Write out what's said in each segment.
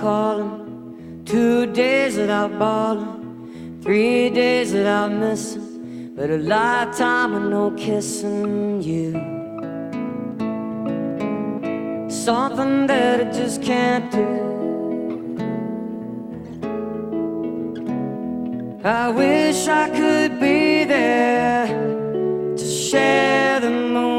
calling, 2 days without balling, 3 days without missing, but a lifetime with no kissing you. Something that I just can't do. I wish I could be there to share the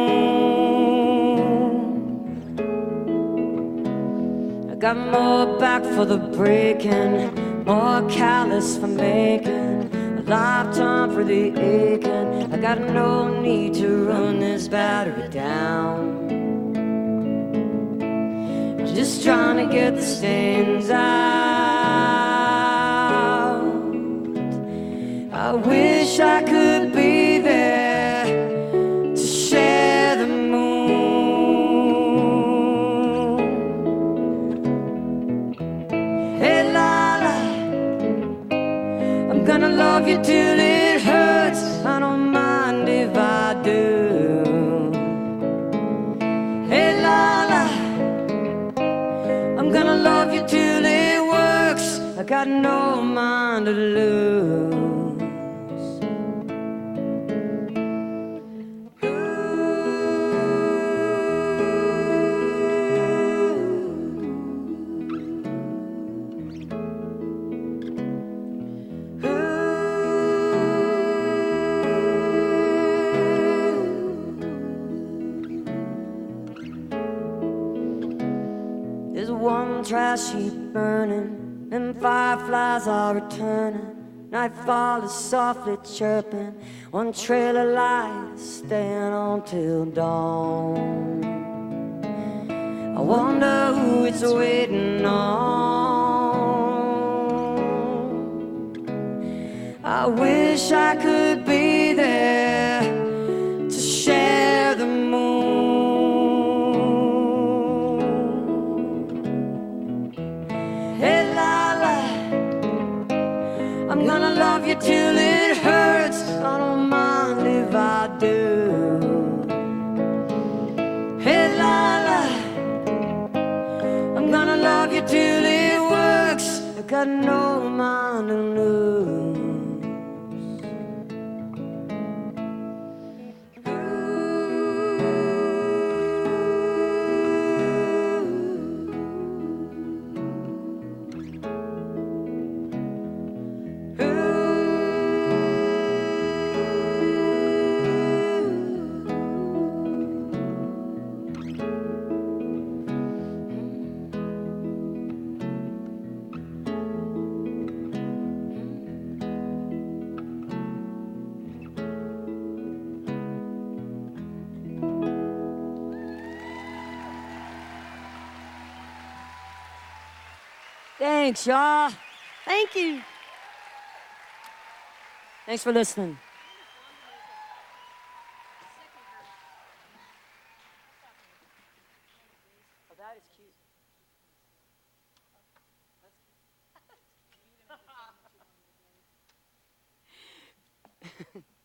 moon. I got more back for the breaking, more callous for making, a lifetime for the aching. I got no need to run this battery down. Just trying to get the stains out. I wish I could be there to share the moon. Hey Lala, I'm gonna love you till it hurts. I don't mind if I do. Hey Lala, I'm gonna love you till it works. I got no mind to lose. There's one trash heap burning, and fireflies are returning. Nightfall is softly chirping, one trail of light is staying on till dawn. I wonder who it's waiting on. I wish I could be there to share the moon. Hey Lala, I'm gonna love you till it hurts. I don't mind if I do. Hey Lala, I'm gonna love you till it works. I got no mind to lose. Thanks, y'all. Thank you. Thanks for listening. Oh, that is cute.